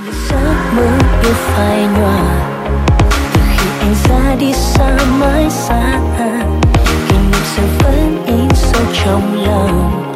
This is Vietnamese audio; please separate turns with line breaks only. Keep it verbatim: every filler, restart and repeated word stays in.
Giấc mơ yêu phai nhòa từ khi anh ra đi xa mãi xa, kỷ niệm giờ vẫn in sâu trong lòng.